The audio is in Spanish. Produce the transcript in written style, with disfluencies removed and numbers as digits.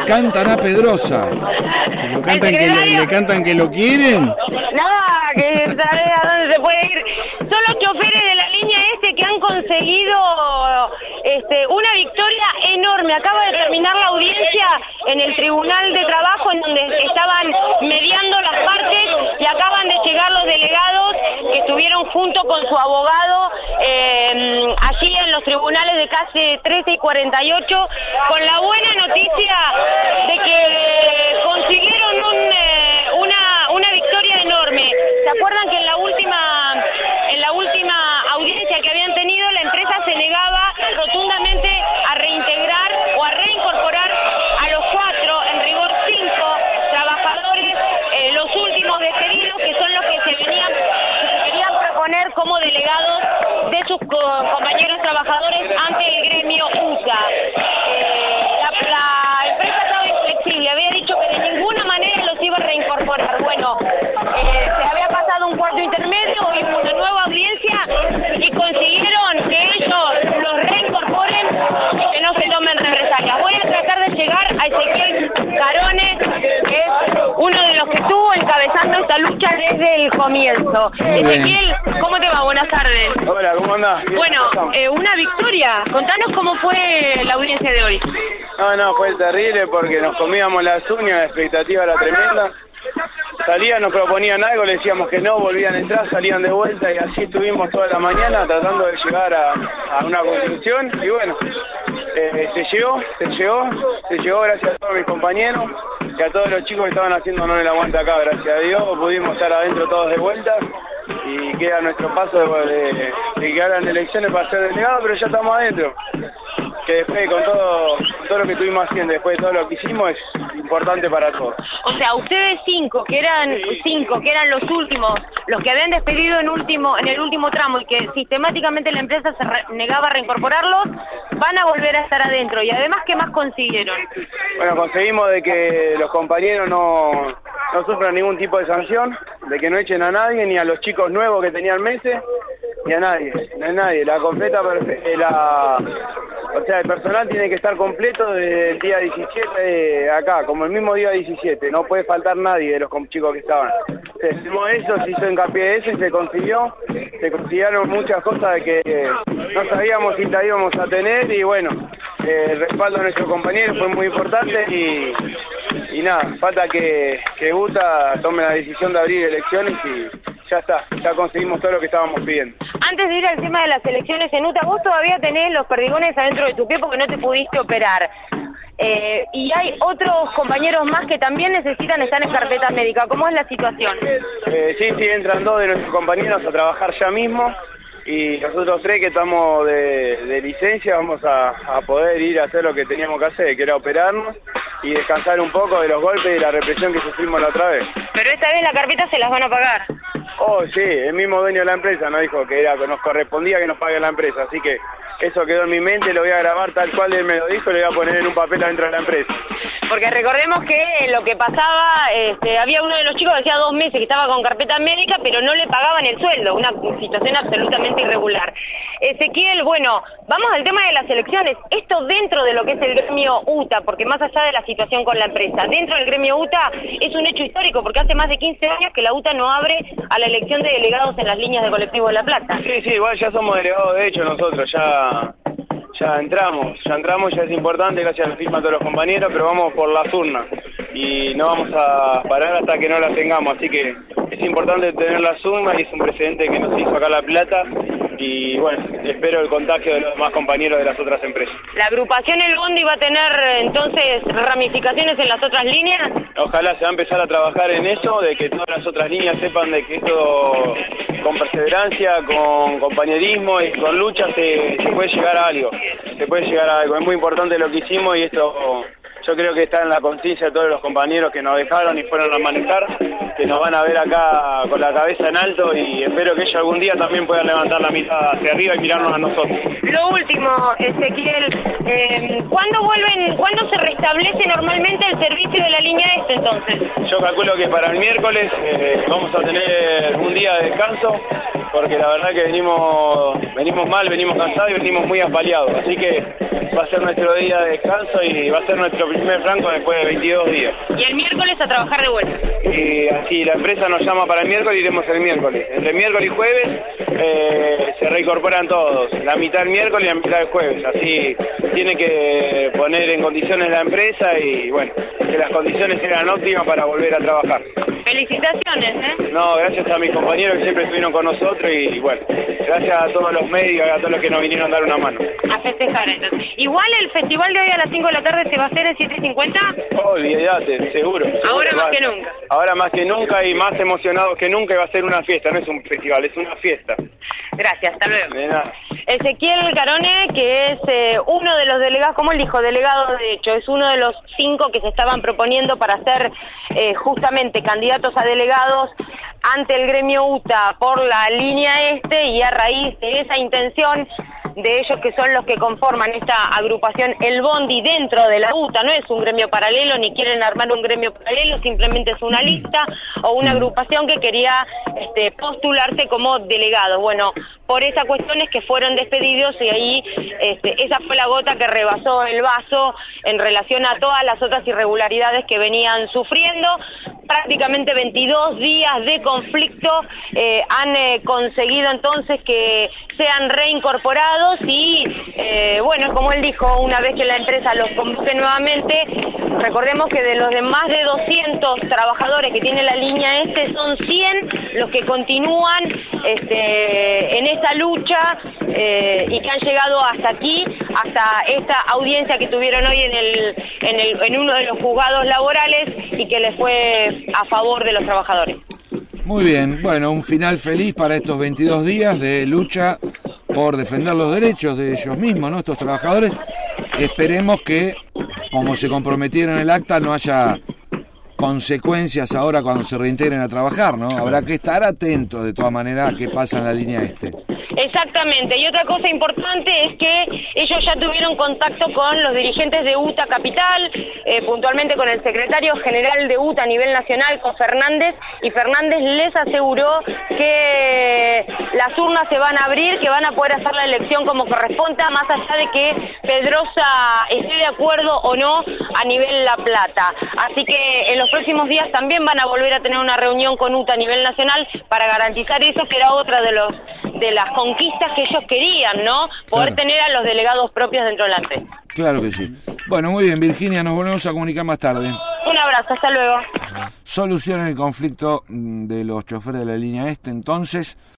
cantan a Pedrosa. ¿Le cantan que lo quieren? Nada, que sabe a dónde se puede ir. Son los choferes de la línea que han conseguido una victoria enorme. Acaba de terminar la audiencia en el Tribunal de Trabajo, en donde estaban mediando las partes, y acaban de llegar los delegados que estuvieron junto con su abogado allí en los tribunales de calle 13 y 48, con la buena noticia de que consiguieron una victoria enorme. ¿Se acuerdan que en la última audiencia que habían tenido, la empresa se negaba rotundamente a reintegrar o a reincorporar a los 4, en rigor 5 trabajadores, los últimos despedidos, que son los que se querían proponer como delegados de sus compañeros trabajadores ante el gremio UTA? La empresa estaba inflexible, había dicho que de ninguna manera los iba a reincorporar. Bueno, se había pasado un cuarto intermedio, hoy hubo una nueva audiencia y consiguieron que ellos los reincorporen y que no se tomen represalias. Voy a tratar de llegar a Ezequiel Carone, que es uno de los que estuvo encabezando esta lucha desde el comienzo. Ezequiel, ¿cómo te va? Buenas tardes. Hola, ¿cómo andás? Bueno, una victoria. Contanos cómo fue la audiencia de hoy. No, fue terrible porque nos comíamos las uñas, la expectativa era tremenda. Salían, nos proponían algo, le decíamos que no, volvían a entrar, salían de vuelta y así estuvimos toda la mañana tratando de llegar a una conclusión y bueno, se llegó gracias a todos mis compañeros y a todos los chicos que estaban haciéndonos el aguante acá, gracias a Dios pudimos estar adentro todos de vuelta y queda nuestro paso de que hagan elecciones para ser delegados, pero ya estamos adentro. Que después con todo lo que estuvimos haciendo, después de todo lo que hicimos, es importante para todos. O sea, ustedes cinco que eran los últimos, los que habían despedido en el último tramo y que sistemáticamente la empresa se negaba a reincorporarlos, van a volver a estar adentro. Y además, ¿qué más consiguieron? Bueno, conseguimos de que los compañeros no sufran ningún tipo de sanción, de que no echen a nadie, ni a los chicos nuevos que tenían meses, ni a nadie. La completa, o sea, el personal tiene que estar completo desde el día 17 acá, como el mismo día 17, no puede faltar nadie de los chicos que estaban. Hicimos eso, se hizo hincapié de eso y se consiguieron muchas cosas de que no sabíamos si la íbamos a tener y bueno, el respaldo de nuestros compañeros fue muy importante y nada, falta que UTA tome la decisión de abrir elecciones y ya está, ya conseguimos todo lo que estábamos pidiendo. Antes de ir al tema de las elecciones en UTA, vos todavía tenés los perdigones adentro de tu pie porque no te pudiste operar. Y hay otros compañeros más que también necesitan estar en carpeta médica. ¿Cómo es la situación? Sí, entran 2 de nuestros compañeros a trabajar ya mismo y nosotros 3 que estamos de licencia vamos a poder ir a hacer lo que teníamos que hacer, que era operarnos y descansar un poco de los golpes y de la represión que sufrimos la otra vez. Pero esta vez la carpeta se las van a pagar. Oh, sí, el mismo dueño de la empresa nos dijo que nos correspondía que nos pague la empresa, así que eso quedó en mi mente, lo voy a grabar tal cual él me lo dijo y lo voy a poner en un papel adentro de la empresa. Porque recordemos que lo que pasaba, había uno de los chicos que hacía 2 meses que estaba con carpeta médica, pero no le pagaban el sueldo, una situación absolutamente irregular. Ezequiel, bueno, vamos al tema de las elecciones. Esto dentro de lo que es el gremio UTA, porque más allá de la situación con la empresa, dentro del gremio UTA es un hecho histórico, porque hace más de 15 años que la UTA no abre a la elección de delegados en las líneas de colectivo de La Plata. Sí, igual ya somos delegados de hecho nosotros, ya entramos, ya es importante, gracias a la firma de todos los compañeros, pero vamos por las urnas y no vamos a parar hasta que no las tengamos, así que es importante tener las urnas y es un precedente que nos hizo acá La Plata y bueno, espero el contagio de los demás compañeros de las otras empresas. ¿La agrupación El Bondi va a tener entonces ramificaciones en las otras líneas? Ojalá se va a empezar a trabajar en eso, de que todas las otras líneas sepan de que esto con perseverancia, con compañerismo y con lucha se puede llegar a algo. Es muy importante lo que hicimos y esto yo creo que está en la conciencia de todos los compañeros que nos dejaron y fueron a manejar, que nos van a ver acá con la cabeza en alto y espero que ellos algún día también puedan levantar la mirada hacia arriba y mirarnos a nosotros. Lo último, Ezequiel, ¿cuándo se restablece normalmente el servicio de la línea entonces? Yo calculo que para el miércoles vamos a tener un día de descanso, porque la verdad que venimos mal, venimos cansados y venimos muy apaleados, así que va a ser nuestro día de descanso y va a ser nuestro primer franco después de 22 días. Y el miércoles a trabajar de vuelta. Y así la empresa nos llama para el miércoles y iremos el miércoles. Entre miércoles y jueves se reincorporan todos, la mitad el miércoles y la mitad el jueves. Así tiene que poner en condiciones la empresa y bueno, que las condiciones sean óptimas para volver a trabajar. Felicitaciones, ¿eh? No, gracias a mis compañeros que siempre estuvieron con nosotros y bueno, gracias a todos los medios, a todos los que nos vinieron a dar una mano. A festejar entonces. Igual el festival de hoy a las 5 de la tarde se va a hacer en 7:50. Olvídate, seguro. Ahora más que nunca. Ahora más que nunca y más emocionados que nunca, y va a ser una fiesta, no es un festival, es una fiesta. Gracias, hasta luego. De nada. Ezequiel Carone, que es uno de los delegados, como él dijo, delegado de hecho, es uno de los 5 que se estaban proponiendo para ser justamente candidatos a delegados ante el gremio UTA por la línea este, y a raíz de esa intención de ellos, que son los que conforman esta agrupación, el Bondi, dentro de la UTA, no es un gremio paralelo, ni quieren armar un gremio paralelo, simplemente es una lista o una agrupación que quería postularse como delegados. Bueno, por esa cuestión es que fueron despedidos y ahí esa fue la gota que rebasó el vaso en relación a todas las otras irregularidades que venían sufriendo. Prácticamente 22 días de conflicto han conseguido entonces que sean reincorporados y bueno, como él dijo, una vez que la empresa los convoque nuevamente, recordemos que de los de más de 200 trabajadores que tiene la línea este, son 100 los que continúan en esta lucha y que han llegado hasta aquí, hasta esta audiencia que tuvieron hoy en uno de los juzgados laborales y que les fue a favor de los trabajadores. Muy bien, bueno, un final feliz para estos 22 días de lucha por defender los derechos de ellos mismos, ¿no? Estos trabajadores. Esperemos que, como se comprometieron en el acta, no haya consecuencias ahora cuando se reintegren a trabajar, ¿no? Habrá que estar atentos de todas maneras a qué pasa en la línea este. Exactamente, y otra cosa importante es que ellos ya tuvieron contacto con los dirigentes de UTA Capital, puntualmente con el secretario general de UTA a nivel nacional, con Fernández, y Fernández les aseguró que las urnas se van a abrir, que van a poder hacer la elección como corresponda, más allá de que Pedrosa esté de acuerdo o no a nivel La Plata. Así que en los próximos días también van a volver a tener una reunión con UTA a nivel nacional para garantizar eso, que era otra de las conquistas que ellos querían, ¿no? Poder tener a los delegados propios dentro de la empresa. Claro que sí. Bueno, muy bien, Virginia, nos volvemos a comunicar más tarde. Un abrazo, hasta luego. Solucionen el conflicto de los choferes de la línea este, entonces.